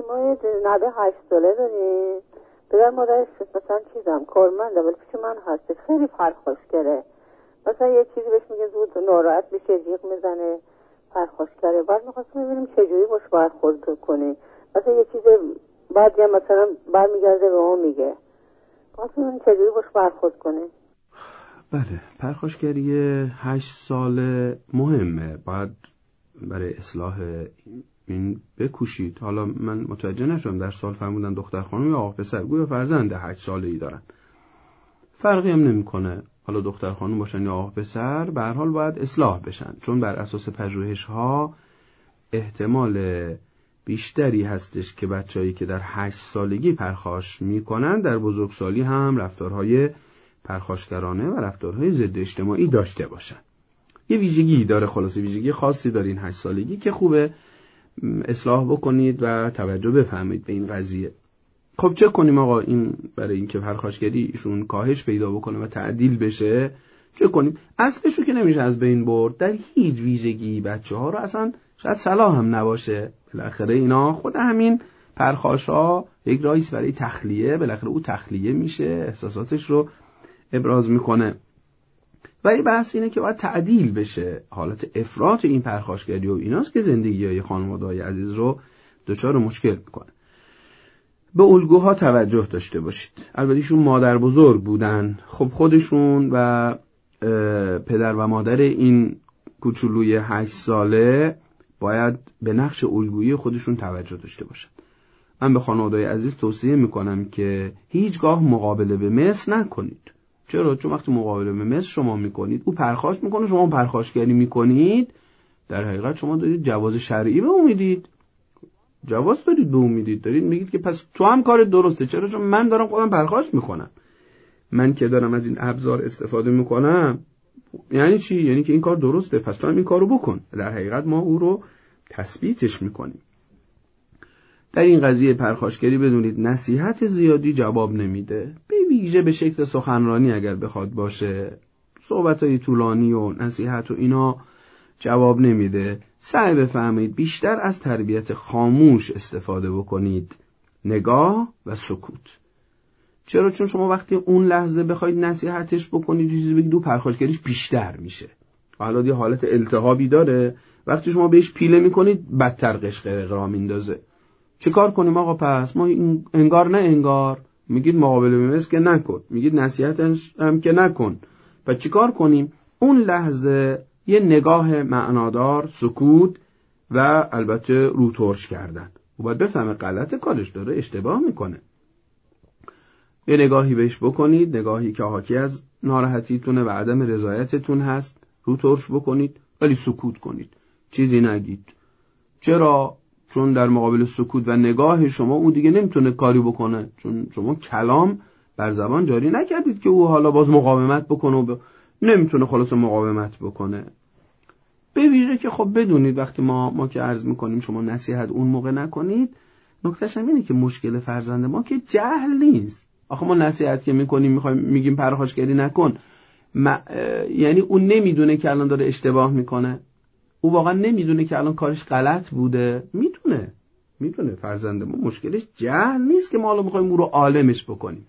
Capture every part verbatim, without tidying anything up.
ما یه نوه هشت ساله داریم. پدر مادرش مثلا چیزم کارمنده ولی پیش من هستش، خیلی پرخاشگره. مثلا یه چیزی بهش میگه زود ناراحت میشه، جیغ میزنه، پرخاشگره. بعد میخواستم ببینیم چجوری باش برخورد کنی. مثلا یه چیز بعد یا مثلا برمیگرده به ما میگه، میخواستم ببینیم چجوری باش برخورد کنی. بله، پرخاشگری هشت ساله مهمه، باید برای اصلاح این بکوشید. حالا من متوجه نشدم در سال فرمودن دختر خانم یا آقا پسر، گویا فرزند هشت ساله‌ای دارن، فرقی هم نمیکنه حالا دختر خانم باشن یا آقا پسر، به هر حال باید اصلاح بشن، چون بر اساس پژوهش‌ها احتمال بیشتری هستش که بچه‌ای که در هشت سالگی پرخاش میکنن در بزرگسالی هم رفتارهای پرخاشگرانه و رفتارهای ضد اجتماعی داشته باشن. یه ویژگی داره، خلاصه ویژگی خاصی داره این هشت سالگی که خوبه اصلاح بکنید و توجه بفرمایید به این قضیه. خب چه کنیم آقا؟ این برای اینکه پرخاشگری ایشون کاهش پیدا بکنه و تعدیل بشه چه کنیم؟ اصلش رو که نمیشه از بین برد. در هیچ ویژگی بچه‌ها رو اصلا شاید صلاح هم نباشه، بالاخره اینا خود همین پرخاشا یک راهیست برای تخلیه، بالاخره او تخلیه میشه، احساساتش رو ابراز میکنه. ولی بحث اینه که باید تعدیل بشه. حالت افراط این پرخاشگری و ایناست که زندگی‌های خانواده‌های عزیز رو دچار مشکل میکنه. به الگوها توجه داشته باشید. البته ایشون مادر بزرگ بودن، خب خودشون و پدر و مادر این کوچولوی هشت ساله باید به نقش الگویی خودشون توجه داشته باشن. من به خانواده‌های عزیز توصیه میکنم که هیچگاه مقابله به مثل نکنید. چرا؟ چون وقتی مقابله به مثل شما میکنید، او پرخاش میکنه، شما پرخاشگری میکنید، در حقیقت شما دارید جواز شرعی به اون میدید. جواز دارید به اون میدید، دارید میگید که پس تو هم کار درسته. چرا؟ چون من دارم خودم پرخاش میکنم، من که دارم از این ابزار استفاده میکنم. یعنی چی؟ یعنی که این کار درسته، پس تو هم این کارو بکن. در حقیقت ما او رو تثبیتش میکنیم. در این قضیه پرخاشگری بدونید نصیحت زیادی جواب نمیده، به ویژه به شکل سخنرانی اگر بخواد باشه، صحبتای طولانی و نصیحت و اینا جواب نمیده. سعی بفرمایید بیشتر از تربیت خاموش استفاده بکنید، نگاه و سکوت. چرا؟ چون شما وقتی اون لحظه بخواید نصیحتش بکنید، چیزی بگید، دو پرخاشگریش بیشتر میشه. حالا یه حالت التهابی داره، وقتی شما بهش پیله میکنید بدتر قشقرق را میندازه. چه کار کنیم آقا؟ پس ما انگار نه انگار میگید مقابله به مثل که نکن، میگید نصیحت هم که نکن. پس چه کار کنیم؟ اون لحظه یه نگاه معنادار، سکوت و البته رو ترش کردن. و باید بفهمه غلط کارش داره، اشتباه میکنه. یه نگاهی بهش بکنید، نگاهی که حاکی از ناراحتیتونه و عدم رضایتتون هست، رو ترش بکنید ولی سکوت کنید، چیزی نگید. چرا؟ چون در مقابل سکوت و نگاه شما او دیگه نمیتونه کاری بکنه، چون شما کلام بر زبان جاری نکردید که او حالا باز مقاومت بکنه و ب... نمیتونه خلاص مقاومت بکنه. به ویژه که خب بدونید وقتی ما ما که عرض میکنیم شما نصیحت اون موقع نکنید، نکتهش هم اینه که مشکل فرزند ما که جهل نیست. آخه ما نصیحت که میکنیم میخوایم میگیم پرخاشگری نکن، ما... یعنی اون نمیدونه که الان داره اشتباه میکنه، او واقعا نمیدونه که الان کارش غلط بوده. میدونه میدونه فرزند ما مشکلش جهل نیست که ما الان میخوایم او رو عالمش بکنیم.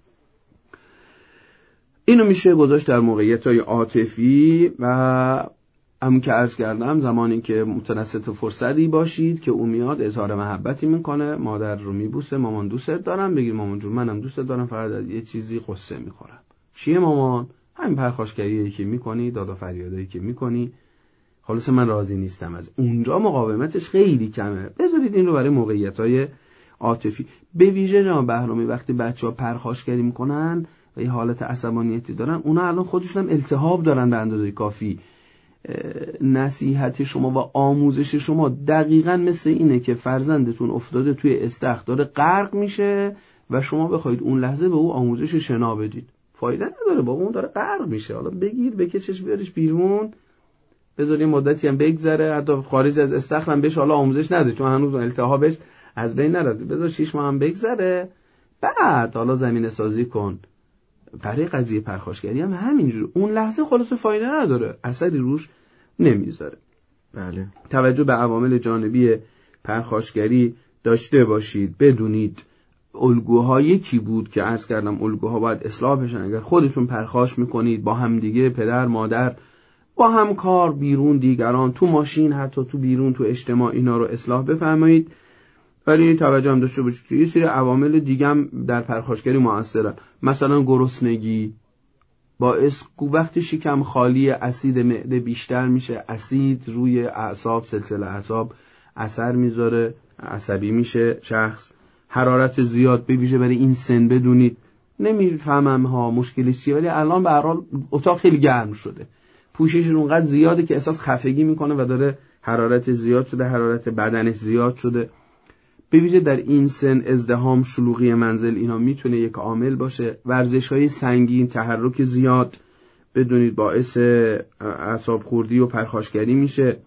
اینو میشه گذاشت در موقعیت‌های عاطفی و همون که عرض کردم زمانی که متنصت فرصتی باشید که او میاد اظهار محبتی میکنه، مادر رو میبوسه، مامان دوستت دارم، بگیر مامان جون منم دوستت دارم، فقط یه چیزی قصه میخورم. چیه مامان؟ همین پرخاشگریایی که میکنی، داد و فریادایی که میکنی، خلاص من راضی نیستم از اونجا. مقاومتش خیلی کمه. بذارید این رو برای موقعیت‌های عاطفی. به ویژه جناب بهرامی وقتی بچه‌ها پرخاشگری میکنن و یه حالت عصبانیتی دارن، اونا الان خودشون هم التهاب دارن به اندازه کافی. نصیحت شما و آموزش شما دقیقاً مثل اینه که فرزندتون افتاده توی استخر داره غرق میشه و شما بخواید اون لحظه به او آموزش شنا بدید. فایده نداره، با اون داره غرق میشه. حالا بگیر بکشش بیارش بیرون، بذار یه مدتی هم بگذره، حتی خارج از استخر هم بهش حالا آموزش نده چون هنوز التهابش از بین نرفته، بذار شش ماه هم بگذره، بعد حالا زمینه سازی کن. برای قضیه پرخاشگری هم همینجوره، اون لحظه خلاص فایده نداره، اثری روش نمیذاره. بله. توجه به عوامل جانبی پرخاشگری داشته باشید. بدونید الگوها یکی بود که عرض کردم الگوها باید اصلاح بشن. اگر خودتون پرخاش میکنید با همدیگه، پدر مادر، با همکار، بیرون دیگران، تو ماشین، حتی تو بیرون تو اجتماع، اینا رو اصلاح بفرمایید. ولی توجه هم داشته باشید که یه سری عوامل دیگه هم در پرخاشگری مؤثرن. مثلا گرسنگی باعث وقتی شکم خالی اسید معده بیشتر میشه، اسید روی اعصاب، سلسله اعصاب اثر میذاره، عصبی میشه شخص. حرارت زیاد به ویژه برای این سن بدونید، نمیفهمم ها مشکلی چیه، ولی الان به هر حال اتاق خیلی گرم شده، پوشش اونقدر زیاده که احساس خفگی میکنه و داره حرارت زیاد شده، حرارت بدنش زیاد شده. به ویژه در این سن ازدحام، شلوغی منزل، اینا میتونه یک عامل باشه. ورزش‌های سنگین، تحرک زیاد بدونید باعث اعصاب خوردی و پرخاشگری میشه.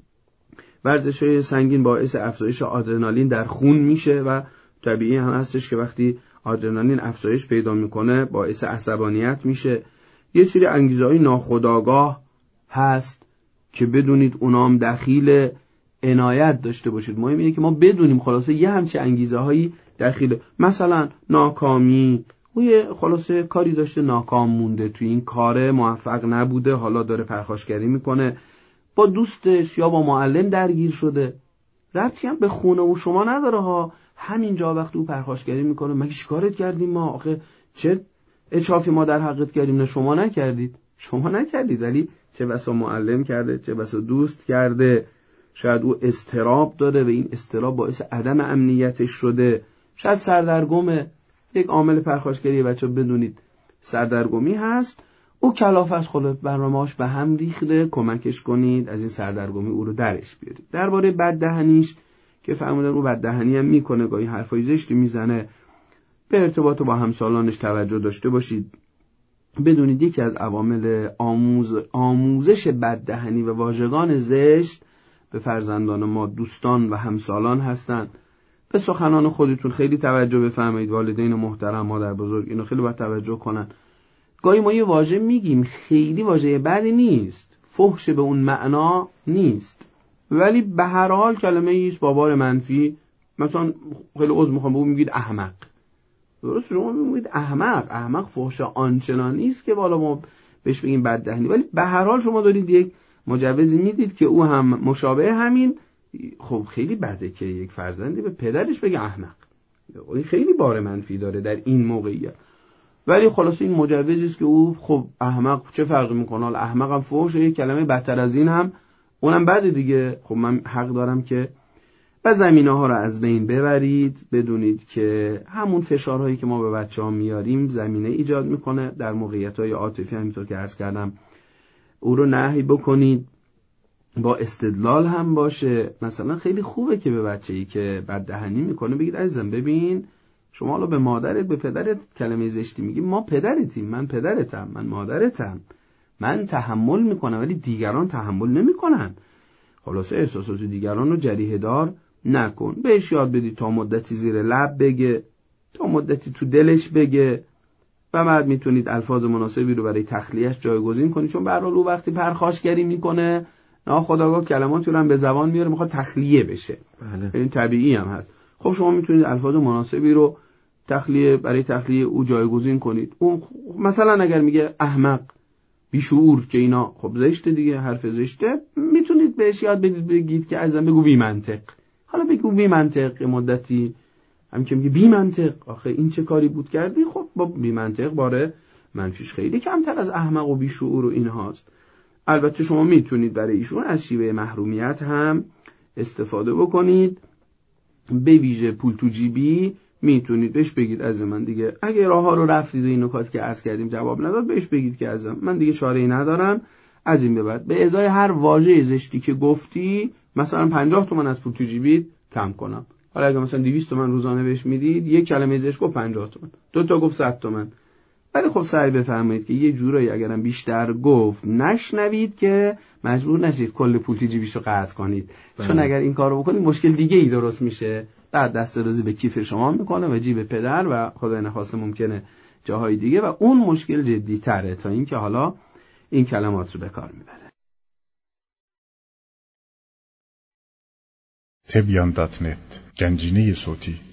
ورزش‌های سنگین باعث افزایش آدرنالین در خون میشه و طبیعی هم هستش که وقتی آدرنالین افزایش پیدا میکنه باعث عصبانیت میشه. یه سری انگیزه‌های ناخودآگاه هست که بدونید اونام دخیل عنایت داشته باشید. مهم اینه که ما بدونیم خلاصه یه همچه انگیزه هایی داخل، مثلا ناکامی، او یه خلاصه کاری داشته ناکام مونده، توی این کار موفق نبوده، حالا داره پرخاشگری میکنه، با دوستش یا با معلم درگیر شده، ربطی هم به خونه و شما نداره ها. همینجا وقتی او پرخاشگری میکنه، مگه چیکارت کردیم ما؟ آخه چه اچافی ما در حقت کردیم؟ نه شما نکردید، شما نکردید، ولی چه بسا معلم کرده، چه بسا دوست کرده. شاید او اضطراب داره و این اضطراب باعث عدم امنیتش شده. شاید سردرگمه. یک عامل پرخاشگری بچه بدونید سردرگمی هست. او کلافت خلط برنامه‌اش به هم ریخته، کمکش کنید از این سردرگمی او رو درش بیارید. درباره بددهنیش که فهمیدن او بددهنی هم میکنه، گاهی حرفای زشتی میزنه، به ارتباط با همسالانش توجه داشته باشید. بدونید یکی از عوامل آموز آموزش بددهنی و واژگان زشت به فرزندان ما دوستان و همسالان هستند. به سخنان خودتون خیلی توجه بفرمایید. والدین محترم، مادر بزرگ، اینو خیلی باید توجه کنن. گاهی ما یه واژه میگیم خیلی واژه بدی نیست، فحش به اون معنا نیست، ولی به هر حال کلمه ایست با بار منفی. مثلا خیلی عذر میخوام بگم میگید احمق، درست شما میگید احمق، احمق فحش آنچنانی است که بالا ما بهش بگیم بددهنی، ولی به هر حال شما دارید یک مجوزی میدید که او هم مشابه همین. خب خیلی بده که یک فرزندی به پدرش بگه احمق، این خیلی بار منفی داره در این موقعیت. ولی خلاص این مجوزی است که او خب احمق چه فرقی میکنه، حالا احمق هم فحش، یک کلمه بدتر از این هم اونم بده دیگه. خب من حق دارم که و زمینه ها رو از بین ببرید. بدونید که همون فشارهایی که ما به بچه ها میاریم زمینه ایجاد میکنه در موقعیت های عاطفی. همینطور که عرض کردم او رو نهی بکنید، با استدلال هم باشه. مثلا خیلی خوبه که به بچه‌ای که بددهنی میکنه بگید عزیزم ببین شما حالا به مادرت به پدرت کلمه زشتی میگی، ما پدرتیم، من پدرتم، من مادرتم، من تحمل میکنم ولی دیگران تحمل نمیکنن. خلاصه احساسات دیگران رو جریحه دار نکن. بهش یاد بدید تا مدتی زیر لب بگه، تا مدتی تو دلش بگه و بعد میتونید الفاظ مناسبی رو برای تخلیهش جایگزین کنید. چون به هر حال او وقتی پرخاشگری میکنه ناخودآگاه کلماتی رو هم به زبان میاره، میخواد تخلیه بشه. بله. این طبیعی هم هست. خب شما میتونید الفاظ مناسبی رو تخلیه برای تخلیه او جایگزین کنید. اون مثلا اگر میگه احمق، بیشعور، که اینا خب زشته دیگه، حرف زشته، میتونید بهش یاد بدید بگید که عزیزم بگو بی منطق. حالا بگو بی منطق مدتی، هم که میگه بی منطق آخه این چه کاری بود کردی، خب با بی منطق باره منفیش خیلی کمتر از احمق و بیشعور و این هاست. البته شما میتونید برای ایشون از شیوه محرومیت هم استفاده بکنید. به ویژه پول تو جیبی میتونید بهش بگید از من دیگه اگه راه ها رو رفتید و این نکات که عرض کردیم جواب نداد، بهش بگید که از من دیگه چاره‌ای ندارم، از این به بعد به ازای هر واژه زشتی که گفتی مثلا پنجاه تومن از پول تو جیبیت کم کنم. حالا اگه مثلا دویست تومن روزانه بهش میدید، یک کلمه زشت گفت پنجاه تومن، دو تا گفت صد تومن. ولی خب سعی بفرمایید که یه جورایی اگرم بیشتر گفت نشنوید که مجبور نشید کل پول تو جیبیشو قطع کنید. بله. چون اگر این کارو بکنید مشکل دیگه ای درست میشه، بعد دسترسی به کیف شما میکنه و جیب پدر و خدای نخواسته ممکنه جاهای دیگه و اون مشکل جدی تره تا اینکه حالا این کلمات رو به کار میبره. تبیان دات نت گنجینه صوتی.